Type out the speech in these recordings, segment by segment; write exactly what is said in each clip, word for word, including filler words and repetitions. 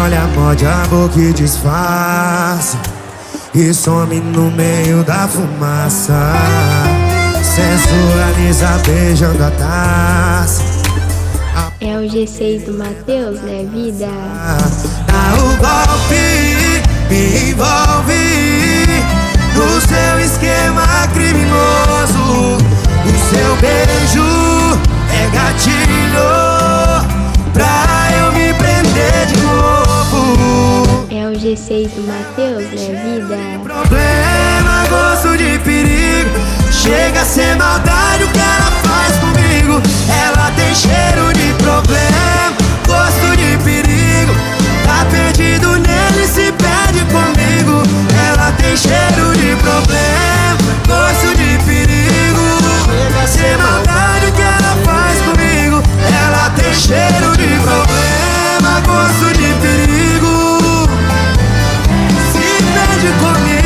olha, morde a boca e disfarça e some no meio da fumaça. Sensualiza beijando a taça. É o G seis do Matheus, né, vida? Dá o golpe, me envolve no seu esquema criminoso. O seu beijo é gatilho pra eu me prender de novo. É o G seis do Matheus, né, vida? Problema, gosto de perigo. Chega a ser maldade o que ela faz comigo. Ela tem cheiro de problema, gosto de perigo. Tá perdido nele, se perde comigo. Ela tem cheiro de problema, gosto de perigo. Chega a ser maldade o que ela faz comigo. Ela tem cheiro de problema, gosto de perigo. Se perde comigo.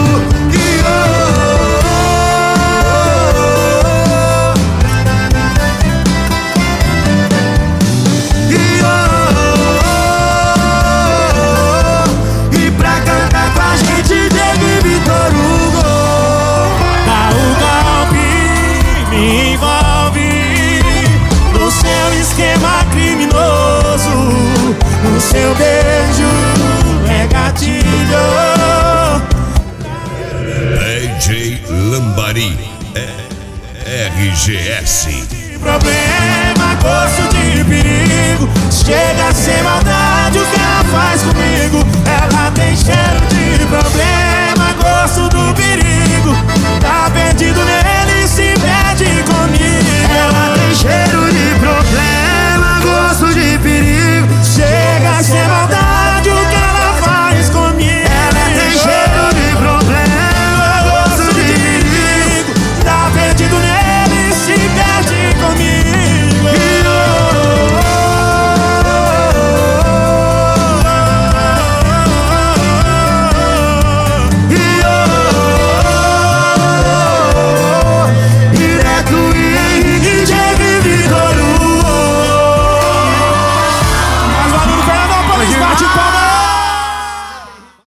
Seu beijo é gatilho. D J Lambari, R G S. Problema, gosto de perigo. Chega a ser maldade o que ela faz comigo. Ela tem cheiro de problema, gosto do perigo. Tá perdido nele.